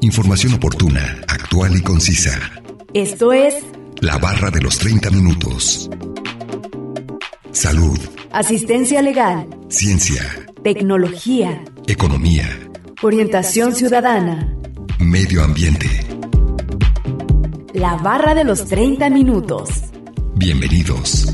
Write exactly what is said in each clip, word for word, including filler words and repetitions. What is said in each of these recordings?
Información oportuna, actual y concisa. Esto es La Barra de los treinta minutos. Salud. Asistencia legal. Ciencia. Tecnología. Economía. Orientación ciudadana. Medio ambiente. La Barra de los treinta minutos. Bienvenidos.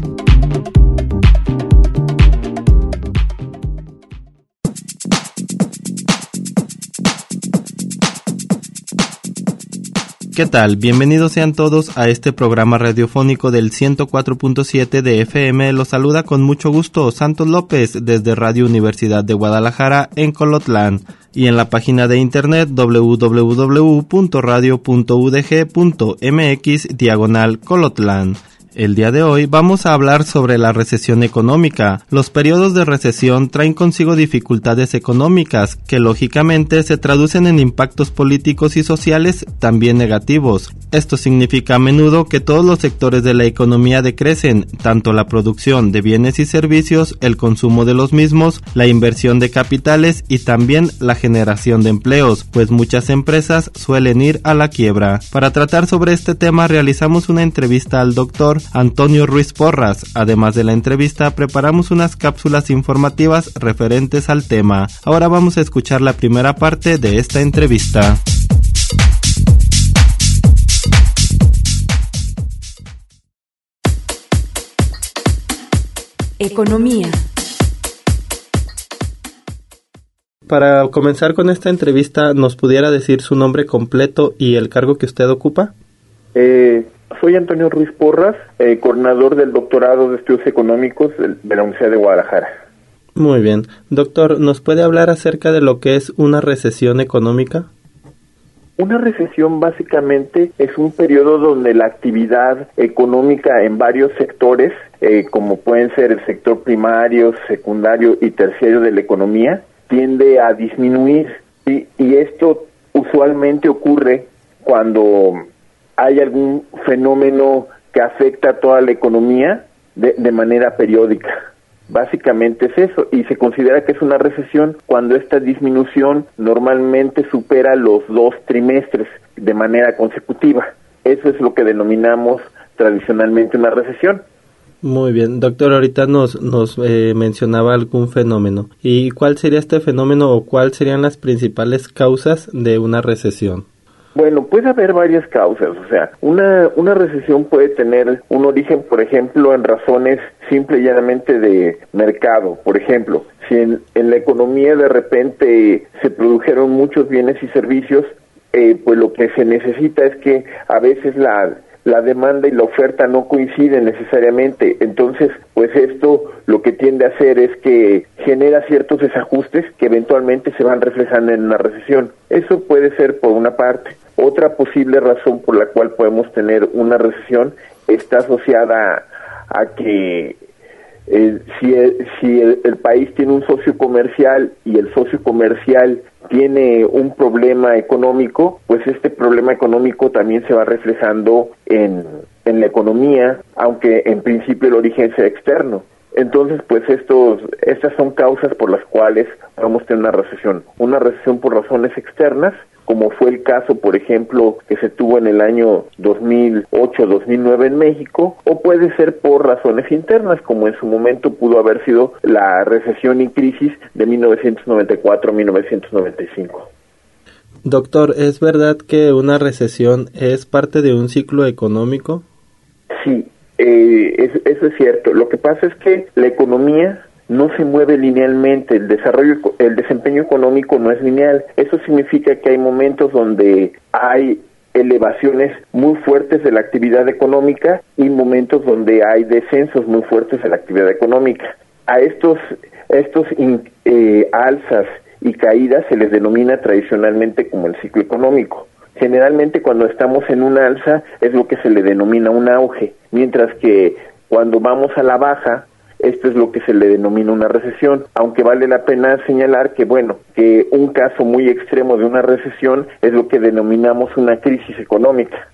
¿Qué tal? Bienvenidos sean todos a este programa radiofónico del ciento cuatro punto siete de F M. Los saluda con mucho gusto Santos López desde Radio Universidad de Guadalajara en Colotlán y en la página de internet doble u doble u doble u punto radio punto u d g punto m x diagonal Colotlán. El día de hoy vamos a hablar sobre la recesión económica. Los periodos de recesión traen consigo dificultades económicas que lógicamente se traducen en impactos políticos y sociales también negativos. Esto significa a menudo que todos los sectores de la economía decrecen, tanto la producción de bienes y servicios, el consumo de los mismos, la inversión de capitales y también la generación de empleos, pues muchas empresas suelen ir a la quiebra. Para tratar sobre este tema realizamos una entrevista al doctor Antonio Ruiz Porras. Además de la entrevista, preparamos unas cápsulas informativas referentes al tema. Ahora vamos a escuchar la primera parte de esta entrevista. Economía. Para comenzar con esta entrevista, ¿nos pudiera decir su nombre completo y el cargo que usted ocupa? Eh... Soy Antonio Ruiz Porras, eh, coordinador del doctorado de estudios económicos de, de la Universidad de Guadalajara. Muy bien. Doctor, ¿nos puede hablar acerca de lo que es una recesión económica? Una recesión básicamente es un periodo donde la actividad económica en varios sectores, eh, como pueden ser el sector primario, secundario y terciario de la economía, tiende a disminuir. ¿Sí? Y esto usualmente ocurre cuando hay algún fenómeno que afecta a toda la economía de, de manera periódica. Básicamente es eso, y se considera que es una recesión cuando esta disminución normalmente supera los dos trimestres de manera consecutiva. Eso es lo que denominamos tradicionalmente una recesión. Muy bien, doctor, ahorita nos, nos eh, mencionaba algún fenómeno. ¿Y cuál sería este fenómeno o cuáles serían las principales causas de una recesión? Bueno, puede haber varias causas, o sea, una una recesión puede tener un origen, por ejemplo, en razones simple y llanamente de mercado. Por ejemplo, si en, en la economía de repente se produjeron muchos bienes y servicios, eh, pues lo que se necesita es que a veces la la demanda y la oferta no coinciden necesariamente. Entonces, pues esto lo que tiende a hacer es que genera ciertos desajustes que eventualmente se van reflejando en una recesión. Eso puede ser por una parte. Otra posible razón por la cual podemos tener una recesión está asociada a, a que eh, si, el, si el, el país tiene un socio comercial y el socio comercial tiene un problema económico, pues este problema económico también se va reflejando en, en la economía, aunque en principio el origen sea externo. Entonces, pues estos, estas son causas por las cuales podemos tener una recesión. Una recesión por razones externas, como fue el caso, por ejemplo, que se tuvo en el año dos mil ocho dos mil nueve en México, o puede ser por razones internas, como en su momento pudo haber sido la recesión y crisis de mil novecientos noventa y cuatro a mil novecientos noventa y cinco. Doctor, ¿es verdad que una recesión es parte de un ciclo económico? Sí, eh, eso, eso es cierto. Lo que pasa es que la economía no se mueve linealmente, el desarrollo, el desempeño económico no es lineal. Eso significa que hay momentos donde hay elevaciones muy fuertes de la actividad económica y momentos donde hay descensos muy fuertes de la actividad económica. A estos, estos in, eh, alzas y caídas se les denomina tradicionalmente como el ciclo económico. Generalmente cuando estamos en un alza es lo que se le denomina un auge, mientras que cuando vamos a la baja, esto es lo que se le denomina una recesión, aunque vale la pena señalar que, bueno, que un caso muy extremo de una recesión es lo que denominamos una crisis económica.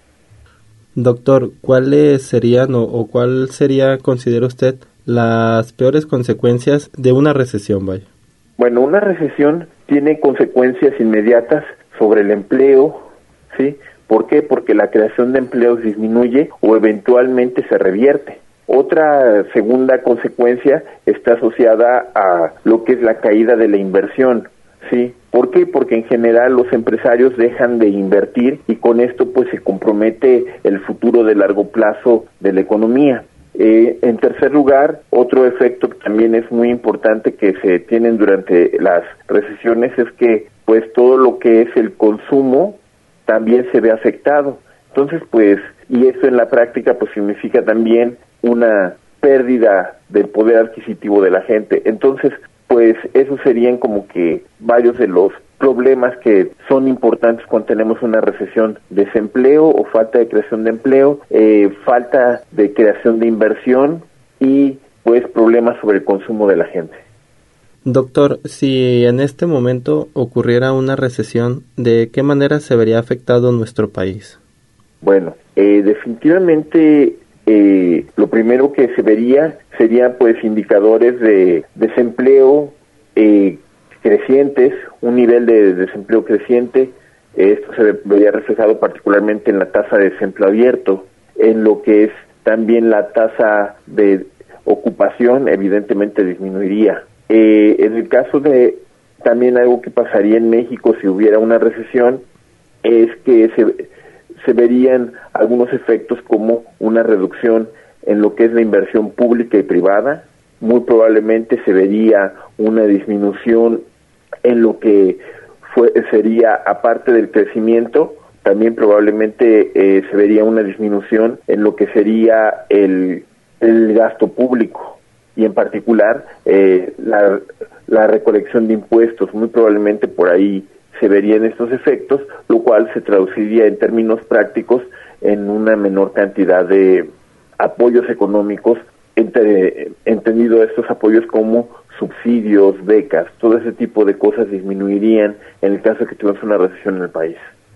Doctor, ¿cuáles serían o, o cuál sería, considera usted, las peores consecuencias de una recesión, vaya? Bueno, una recesión tiene consecuencias inmediatas sobre el empleo, ¿sí? ¿Por qué? Porque la creación de empleos disminuye o eventualmente se revierte. Otra segunda consecuencia está asociada a lo que es la caída de la inversión, ¿sí? ¿Por qué? Porque en general los empresarios dejan de invertir y con esto pues se compromete el futuro de largo plazo de la economía. Eh, en tercer lugar, otro efecto que también es muy importante que se tienen durante las recesiones es que pues todo lo que es el consumo también se ve afectado. Entonces pues, y eso en la práctica pues significa también una pérdida del poder adquisitivo de la gente. Entonces pues esos serían como que varios de los problemas que son importantes cuando tenemos una recesión: desempleo o falta de creación de empleo, eh, falta de creación de inversión y pues problemas sobre el consumo de la gente. Doctor, si en este momento ocurriera una recesión, ¿de qué manera se vería afectado nuestro país? Bueno, eh, definitivamente eh, lo primero que se vería serían pues indicadores de desempleo eh, crecientes, un nivel de desempleo creciente. Esto se vería reflejado particularmente en la tasa de desempleo abierto, en lo que es también la tasa de ocupación, evidentemente disminuiría. Eh, en el caso de también algo que pasaría en México si hubiera una recesión, es que se, se verían algunos efectos como una reducción en lo que es la inversión pública y privada. Muy probablemente se vería una disminución en lo que fue, sería, aparte del crecimiento, también probablemente eh, se vería una disminución en lo que sería el, el gasto público y en particular eh, la, la recolección de impuestos. Muy probablemente por ahí se verían estos efectos, lo cual se traduciría en términos prácticos en una menor cantidad de apoyos económicos, entre, entendido estos apoyos como subsidios, becas. Todo ese tipo de cosas disminuirían en el caso de que tuviéramos una recesión en el país.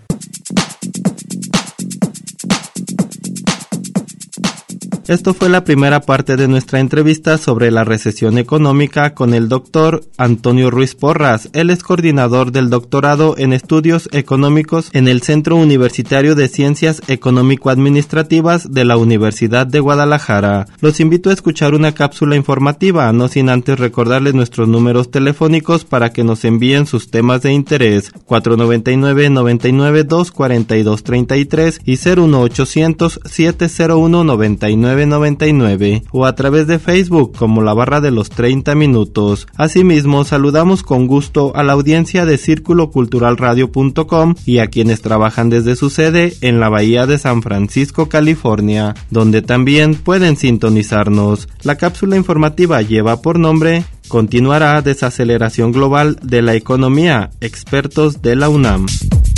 Esto fue la primera parte de nuestra entrevista sobre la recesión económica con el doctor Antonio Ruiz Porras. Él es coordinador del doctorado en estudios económicos en el Centro Universitario de Ciencias Económico-Administrativas de la Universidad de Guadalajara. Los invito a escuchar una cápsula informativa, no sin antes recordarles nuestros números telefónicos para que nos envíen sus temas de interés: cuatro noventa y nueve, noventa y nueve, doscientos cuarenta y dos treinta y tres y cero uno ochocientos, siete cero uno, noventa y nueve noventa y nueve, o a través de Facebook como la barra de los treinta minutos. Asimismo, saludamos con gusto a la audiencia de círculo cultural radio punto com y a quienes trabajan desde su sede en la Bahía de San Francisco, California, donde también pueden sintonizarnos. La cápsula informativa lleva por nombre Continuará desaceleración global de la economía, expertos de la UNAM.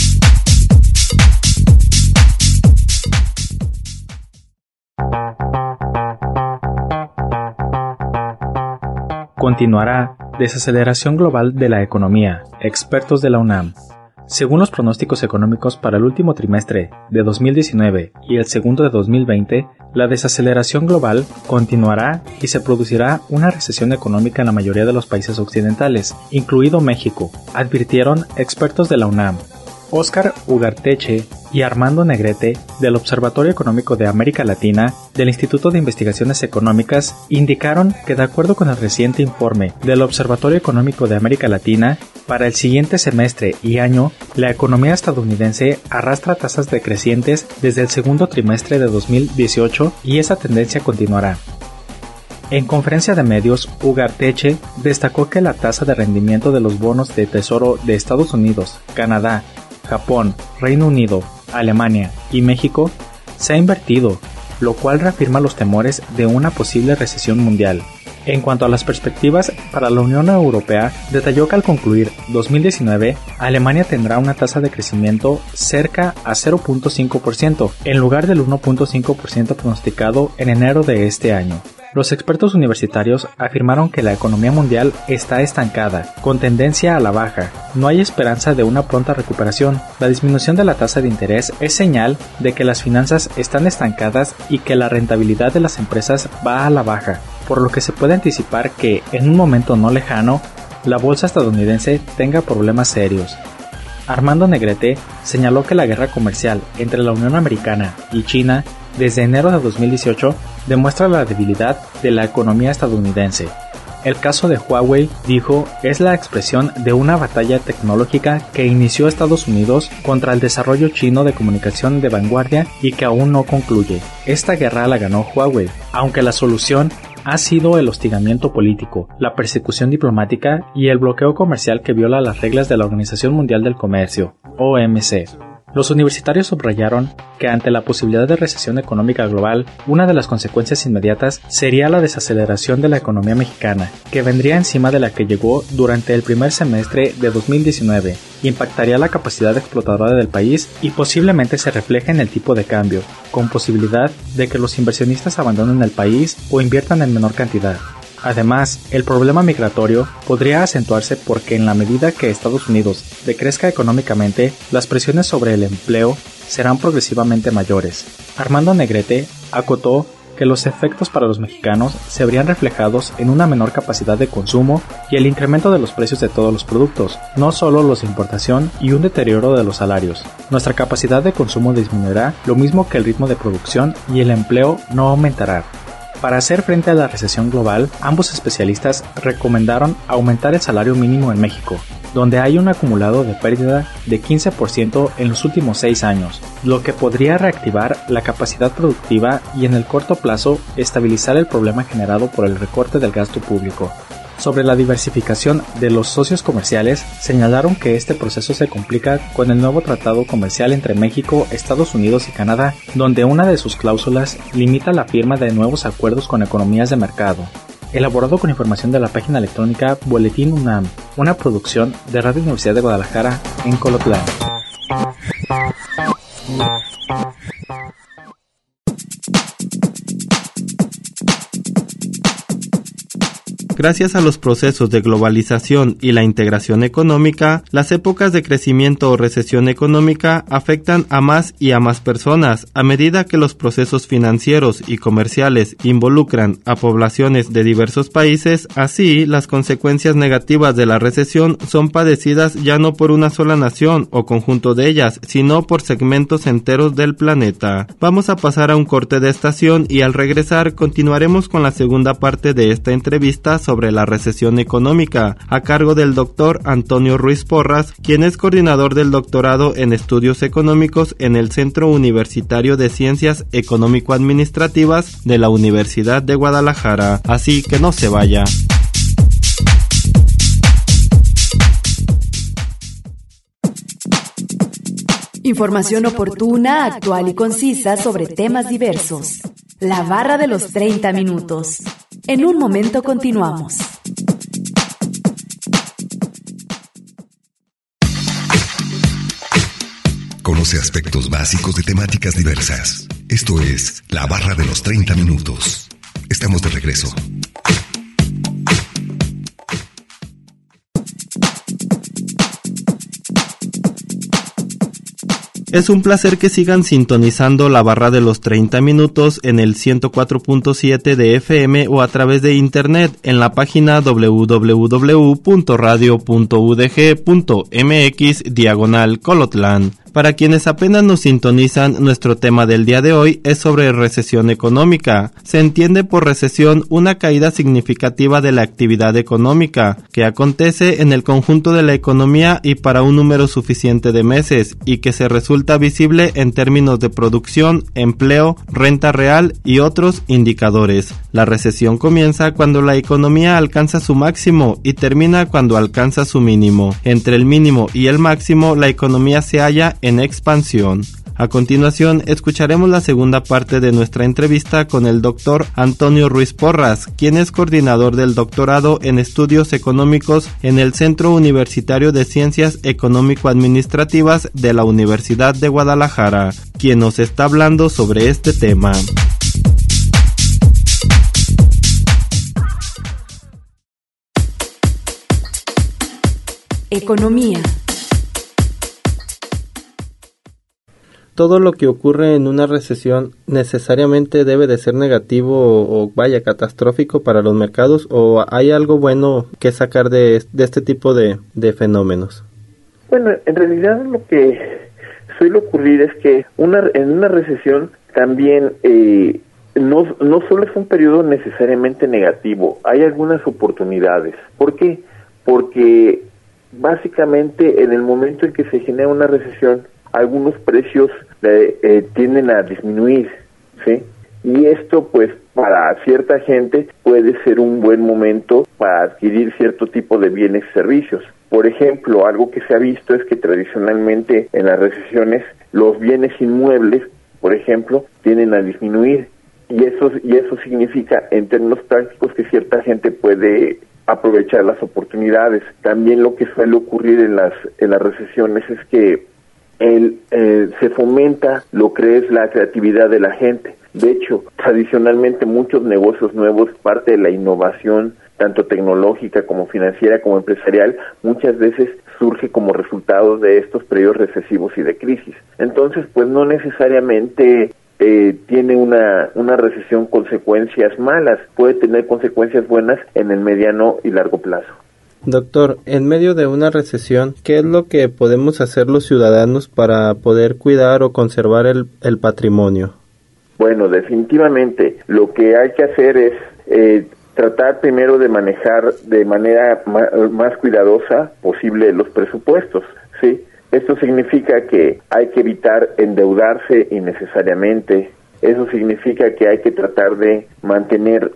Continuará desaceleración global de la economía, expertos de la UNAM. Según los pronósticos económicos para el último trimestre de dos mil diecinueve y el segundo de dos mil veinte, la desaceleración global continuará y se producirá una recesión económica en la mayoría de los países occidentales, incluido México, advirtieron expertos de la UNAM. Óscar Ugarteche y Armando Negrete, del Observatorio Económico de América Latina del Instituto de Investigaciones Económicas, indicaron que, de acuerdo con el reciente informe del Observatorio Económico de América Latina, para el siguiente semestre y año, la economía estadounidense arrastra tasas decrecientes desde el segundo trimestre de dos mil dieciocho y esa tendencia continuará. En conferencia de medios, Ugarteche destacó que la tasa de rendimiento de los bonos de tesoro de Estados Unidos, Canadá, Japón, Reino Unido, Alemania y México se ha invertido, lo cual reafirma los temores de una posible recesión mundial. En cuanto a las perspectivas para la Unión Europea, detalló que al concluir dos mil diecinueve, Alemania tendrá una tasa de crecimiento cerca a cero punto cinco por ciento, en lugar del uno punto cinco por ciento pronosticado en enero de este año. Los expertos universitarios afirmaron que la economía mundial está estancada, con tendencia a la baja. No hay esperanza de una pronta recuperación. La disminución de la tasa de interés es señal de que las finanzas están estancadas y que la rentabilidad de las empresas va a la baja, por lo que se puede anticipar que, en un momento no lejano, la bolsa estadounidense tenga problemas serios. Armando Negrete señaló que la guerra comercial entre la Unión Americana y China desde enero de dos mil dieciocho demuestra la debilidad de la economía estadounidense. El caso de Huawei, dijo, es la expresión de una batalla tecnológica que inició Estados Unidos contra el desarrollo chino de comunicación de vanguardia y que aún no concluye. Esta guerra la ganó Huawei, aunque la solución ha sido el hostigamiento político, la persecución diplomática y el bloqueo comercial que viola las reglas de la Organización Mundial del Comercio, O M C. Los universitarios subrayaron que ante la posibilidad de recesión económica global, una de las consecuencias inmediatas sería la desaceleración de la economía mexicana, que vendría encima de la que llegó durante el primer semestre de dos mil diecinueve, impactaría la capacidad explotadora del país y posiblemente se refleje en el tipo de cambio, con posibilidad de que los inversionistas abandonen el país o inviertan en menor cantidad. Además, el problema migratorio podría acentuarse porque en la medida que Estados Unidos decrezca económicamente, las presiones sobre el empleo serán progresivamente mayores. Armando Negrete acotó que los efectos para los mexicanos se verían reflejados en una menor capacidad de consumo y el incremento de los precios de todos los productos, no solo los de importación, y un deterioro de los salarios. Nuestra capacidad de consumo disminuirá, lo mismo que el ritmo de producción, y el empleo no aumentará. Para hacer frente a la recesión global, ambos especialistas recomendaron aumentar el salario mínimo en México, donde hay un acumulado de pérdida de quince por ciento en los últimos seis años, lo que podría reactivar la capacidad productiva y en el corto plazo estabilizar el problema generado por el recorte del gasto público. Sobre la diversificación de los socios comerciales, señalaron que este proceso se complica con el nuevo tratado comercial entre México, Estados Unidos y Canadá, donde una de sus cláusulas limita la firma de nuevos acuerdos con economías de mercado. Elaborado con información de la página electrónica Boletín UNAM, una producción de Radio Universidad de Guadalajara en Colotlán. Gracias a los procesos de globalización y la integración económica, las épocas de crecimiento o recesión económica afectan a más y a más personas a medida que los procesos financieros y comerciales involucran a poblaciones de diversos países. Así, las consecuencias negativas de la recesión son padecidas ya no por una sola nación o conjunto de ellas, sino por segmentos enteros del planeta. Vamos a pasar a un corte de estación y al regresar continuaremos con la segunda parte de esta entrevista sobre la recesión económica, a cargo del doctor Antonio Ruiz Porras, quien es coordinador del doctorado en estudios económicos en el Centro Universitario de Ciencias Económico-Administrativas de la Universidad de Guadalajara. Así que no se vaya. Información oportuna, actual y concisa sobre temas diversos. La barra de los treinta minutos. En un momento continuamos. Conoce aspectos básicos de temáticas diversas. Esto es La Barra de los treinta minutos. Estamos de regreso. Es un placer que sigan sintonizando la barra de los treinta minutos en el ciento cuatro punto siete de F M o a través de internet en la página doble u doble u doble u punto radio punto u d g punto m x diagonal Colotlán. Para quienes apenas nos sintonizan, nuestro tema del día de hoy es sobre recesión económica. Se entiende por recesión una caída significativa de la actividad económica, que acontece en el conjunto de la economía y para un número suficiente de meses, y que se resulta visible en términos de producción, empleo, renta real y otros indicadores. La recesión comienza cuando la economía alcanza su máximo y termina cuando alcanza su mínimo. Entre el mínimo y el máximo, la economía se halla en expansión. A continuación, escucharemos la segunda parte de nuestra entrevista con el doctor Antonio Ruiz Porras, quien es coordinador del doctorado en estudios económicos en el Centro Universitario de Ciencias Económico-Administrativas de la Universidad de Guadalajara, quien nos está hablando sobre este tema. Economía. ¿Todo lo que ocurre en una recesión necesariamente debe de ser negativo o, o vaya catastrófico para los mercados, o hay algo bueno que sacar de, de este tipo de, de fenómenos? Bueno, en realidad lo que suele ocurrir es que una, en una recesión también eh, no, no solo es un periodo necesariamente negativo, hay algunas oportunidades. ¿Por qué? Porque básicamente en el momento en que se genera una recesión, algunos precios eh, eh, tienden a disminuir, ¿sí? Y esto, pues, para cierta gente puede ser un buen momento para adquirir cierto tipo de bienes y servicios. Por ejemplo, algo que se ha visto es que tradicionalmente en las recesiones los bienes inmuebles, por ejemplo, tienden a disminuir. Y eso, y eso significa, en términos prácticos, que cierta gente puede aprovechar las oportunidades. También lo que suele ocurrir en las, en las recesiones es que el, eh, se fomenta lo que es la creatividad de la gente. De hecho, tradicionalmente muchos negocios nuevos, parte de la innovación, tanto tecnológica como financiera como empresarial, muchas veces surge como resultado de estos periodos recesivos y de crisis. Entonces, pues no necesariamente eh, tiene una, una recesión consecuencias malas, puede tener consecuencias buenas en el mediano y largo plazo. Doctor, en medio de una recesión, ¿qué es lo que podemos hacer los ciudadanos para poder cuidar o conservar el, el patrimonio? Bueno, definitivamente lo que hay que hacer es eh, tratar primero de manejar de manera más, más cuidadosa posible los presupuestos, ¿sí? Esto significa que hay que evitar endeudarse innecesariamente. Eso significa que hay que tratar de mantener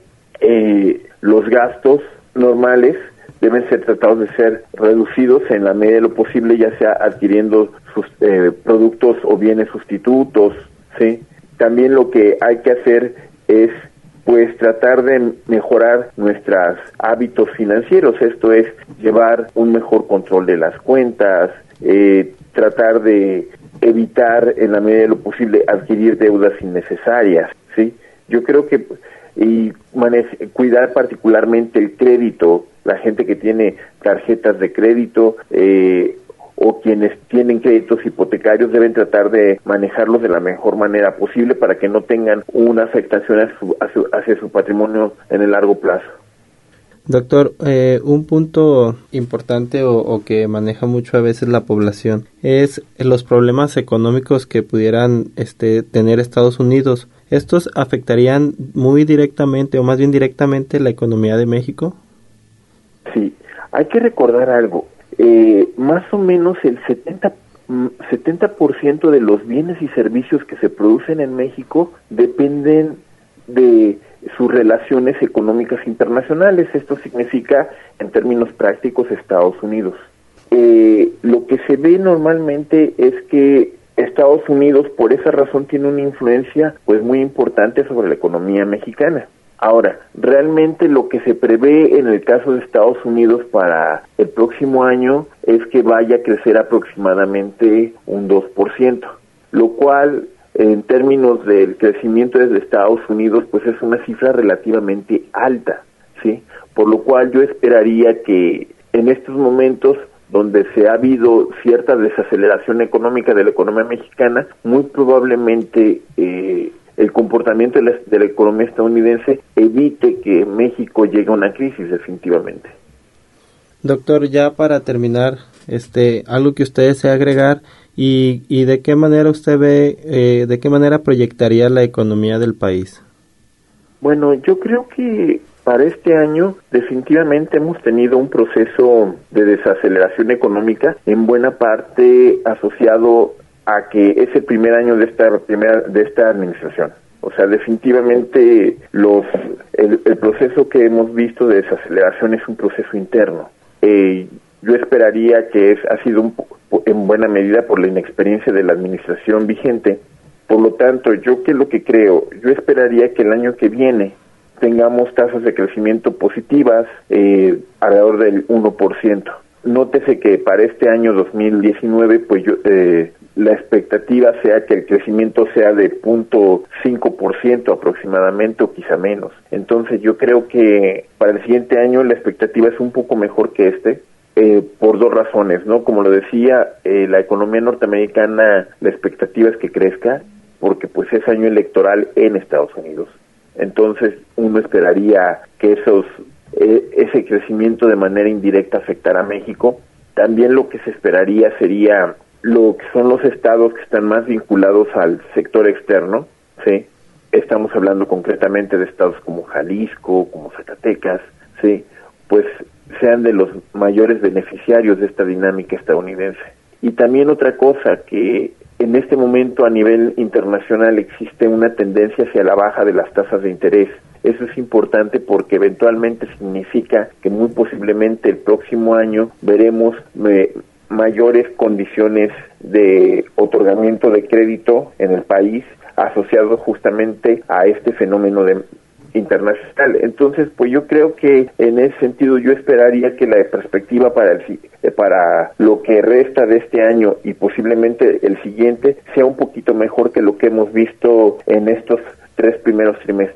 eh, los gastos normales, deben ser tratados de ser reducidos en la medida de lo posible, ya sea adquiriendo sus eh, productos o bienes sustitutos, ¿sí? También lo que hay que hacer es pues tratar de mejorar nuestros hábitos financieros, esto es llevar un mejor control de las cuentas, eh, tratar de evitar en la medida de lo posible adquirir deudas innecesarias, ¿sí? Yo creo que y maneje, cuidar particularmente el crédito, la gente que tiene tarjetas de crédito, eh, o quienes tienen créditos hipotecarios deben tratar de manejarlos de la mejor manera posible para que no tengan una afectación a su, a su, hacia su patrimonio en el largo plazo. Doctor, eh, un punto importante o, o que maneja mucho a veces la población es los problemas económicos que pudieran este, tener Estados Unidos. ¿Estos afectarían muy directamente o más bien directamente la economía de México? Sí, hay que recordar algo. Eh, más o menos el setenta por ciento de los bienes y servicios que se producen en México dependen de sus relaciones económicas internacionales. Esto significa, en términos prácticos, Estados Unidos. Eh, lo que se ve normalmente es que Estados Unidos, por esa razón, tiene una influencia pues muy importante sobre la economía mexicana. Ahora, realmente lo que se prevé en el caso de Estados Unidos para el próximo año es que vaya a crecer aproximadamente un dos por ciento, lo cual en términos del crecimiento desde Estados Unidos pues es una cifra relativamente alta, ¿sí? Por lo cual yo esperaría que en estos momentos donde se ha habido cierta desaceleración económica de la economía mexicana, muy probablemente eh, el comportamiento de la, de la economía estadounidense evite que México llegue a una crisis definitivamente. Doctor, ya para terminar, este, algo que usted desea agregar y, y de qué manera usted ve, eh, de qué manera proyectaría la economía del país. Bueno, yo creo que para este año definitivamente hemos tenido un proceso de desaceleración económica, en buena parte asociado a que es el primer año de esta primera de esta administración. O sea, definitivamente los el, el proceso que hemos visto de desaceleración es un proceso interno. Eh, yo esperaría que es ha sido un, en buena medida por la inexperiencia de la administración vigente. Por lo tanto, yo que lo que creo, yo esperaría que el año que viene tengamos tasas de crecimiento positivas eh, alrededor del uno por ciento. Nótese que para este año dos mil diecinueve, pues yo, eh, la expectativa sea que el crecimiento sea de cero punto cinco por ciento aproximadamente o quizá menos. Entonces yo creo que para el siguiente año la expectativa es un poco mejor que este, eh, por dos razones, ¿no? Como lo decía, eh, la economía norteamericana, la expectativa es que crezca, porque pues es año electoral en Estados Unidos. Entonces uno esperaría que esos eh, ese crecimiento de manera indirecta afectará a México. También lo que se esperaría sería lo que son los estados que están más vinculados al sector externo, ¿sí? Estamos hablando concretamente de estados como Jalisco, como Zacatecas, ¿sí? Pues sean de los mayores beneficiarios de esta dinámica estadounidense. Y también otra cosa, que en este momento a nivel internacional existe una tendencia hacia la baja de las tasas de interés. Eso es importante porque eventualmente significa que muy posiblemente el próximo año veremos eh, mayores condiciones de otorgamiento de crédito en el país asociado justamente a este fenómeno de internacional. Entonces, pues yo creo que en ese sentido yo esperaría que la perspectiva para el para lo que resta de este año y posiblemente el siguiente sea un poquito mejor que lo que hemos visto en estos tres primeros trimestres.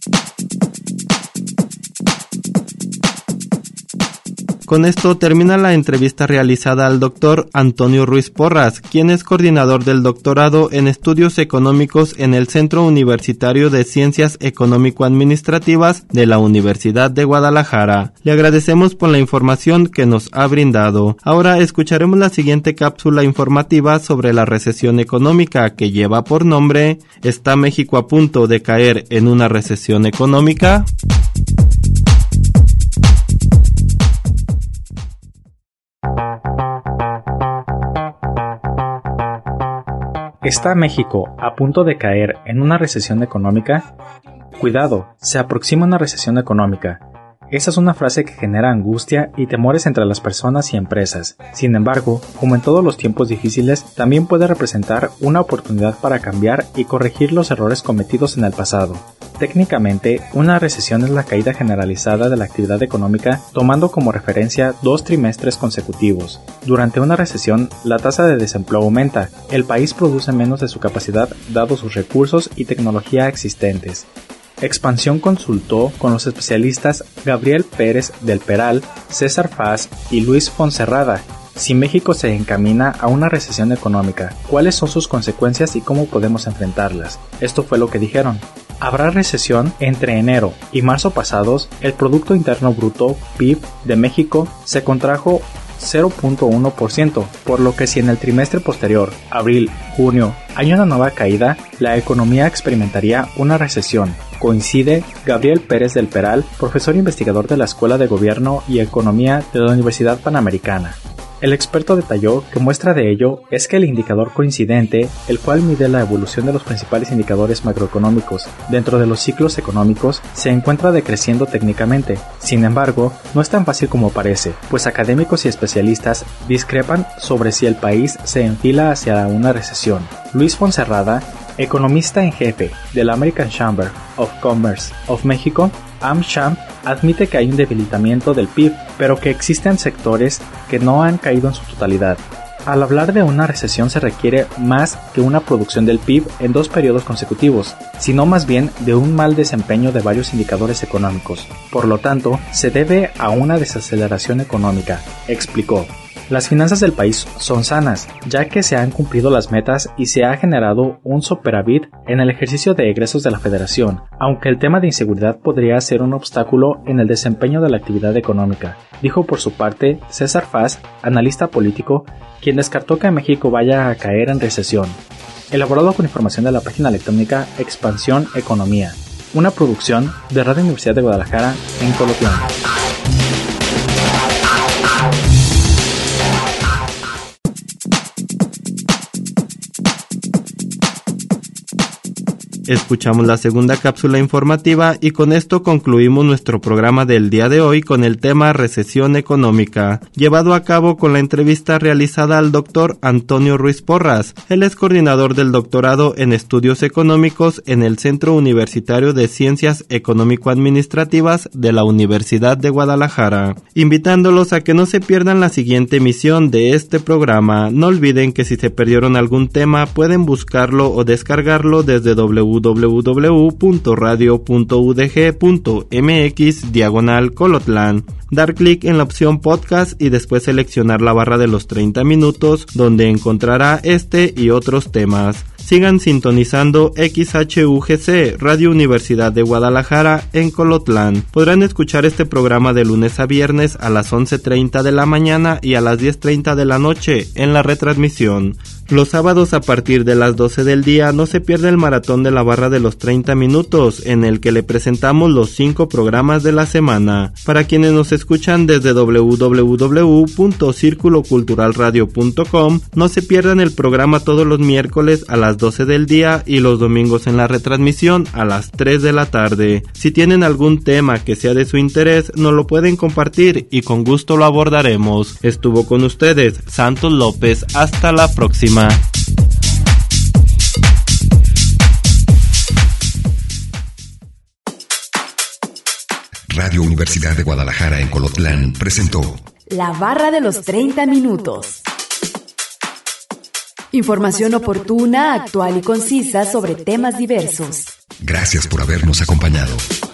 Con esto termina la entrevista realizada al doctor Antonio Ruiz Porras, quien es coordinador del doctorado en Estudios Económicos en el Centro Universitario de Ciencias Económico-Administrativas de la Universidad de Guadalajara. Le agradecemos por la información que nos ha brindado. Ahora escucharemos la siguiente cápsula informativa sobre la recesión económica que lleva por nombre ¿Está México a punto de caer en una recesión económica? ¿Está México a punto de caer en una recesión económica? Cuidado, se aproxima una recesión económica. Esa es una frase que genera angustia y temores entre las personas y empresas. Sin embargo, como en todos los tiempos difíciles, también puede representar una oportunidad para cambiar y corregir los errores cometidos en el pasado. Técnicamente, una recesión es la caída generalizada de la actividad económica tomando como referencia dos trimestres consecutivos. Durante una recesión, la tasa de desempleo aumenta, el país produce menos de su capacidad dado sus recursos y tecnología existentes. Expansión consultó con los especialistas Gabriel Pérez del Peral, César Faz y Luis Fonserrada si México se encamina a una recesión económica, cuáles son sus consecuencias y cómo podemos enfrentarlas. Esto fue lo que dijeron. Habrá recesión entre enero y marzo pasados. El Producto Interno Bruto, P I B, de México se contrajo cero punto uno por ciento, por lo que si en el trimestre posterior, abril, junio, hay una nueva caída, la economía experimentaría una recesión. Coincide Gabriel Pérez del Peral, profesor investigador de la Escuela de Gobierno y Economía de la Universidad Panamericana. El experto detalló que muestra de ello es que el indicador coincidente, el cual mide la evolución de los principales indicadores macroeconómicos dentro de los ciclos económicos, se encuentra decreciendo técnicamente. Sin embargo, no es tan fácil como parece, pues académicos y especialistas discrepan sobre si el país se enfila hacia una recesión. Luis Fonserrada, economista en jefe de la American Chamber of Commerce of México, AmCham, admite que hay un debilitamiento del P I B, pero que existen sectores que no han caído en su totalidad. Al hablar de una recesión se requiere más que una producción del P I B en dos periodos consecutivos, sino más bien de un mal desempeño de varios indicadores económicos. Por lo tanto, se debe a una desaceleración económica, explicó. Las finanzas del país son sanas, ya que se han cumplido las metas y se ha generado un superávit en el ejercicio de egresos de la Federación, aunque el tema de inseguridad podría ser un obstáculo en el desempeño de la actividad económica, dijo por su parte César Faz, analista político, quien descartó que México vaya a caer en recesión. Elaborado con información de la página electrónica Expansión Economía, una producción de Radio Universidad de Guadalajara en Colotlán. Escuchamos la segunda cápsula informativa y con esto concluimos nuestro programa del día de hoy con el tema recesión económica, llevado a cabo con la entrevista realizada al doctor Antonio Ruiz Porras. Él es coordinador del doctorado en Estudios Económicos en el Centro Universitario de Ciencias Económico-Administrativas de la Universidad de Guadalajara. Invitándolos a que no se pierdan la siguiente emisión de este programa. No olviden que si se perdieron algún tema pueden buscarlo o descargarlo desde w w w w punto radio punto u d g punto m x diagonal Colotlán. Dar clic en la opción podcast y después seleccionar la barra de los treinta minutos, donde encontrará este y otros temas. Sigan sintonizando X H U G C, Radio Universidad de Guadalajara, en Colotlán. Podrán escuchar este programa de lunes a viernes a las once treinta de la mañana y a las diez treinta de la noche en la retransmisión. Los sábados a partir de las doce del día no se pierde el maratón de la barra de los treinta minutos, en el que le presentamos los cinco programas de la semana. Para quienes nos escuchan desde w w w punto círculo cultural radio punto com, no se pierdan el programa todos los miércoles a las doce del día y los domingos en la retransmisión a las tres de la tarde. Si tienen algún tema que sea de su interés, nos lo pueden compartir y con gusto lo abordaremos. Estuvo con ustedes Santos López. Hasta la próxima. Radio Universidad de Guadalajara en Colotlán presentó La Barra de los treinta minutos. Información oportuna, actual y concisa sobre temas diversos. Gracias por habernos acompañado.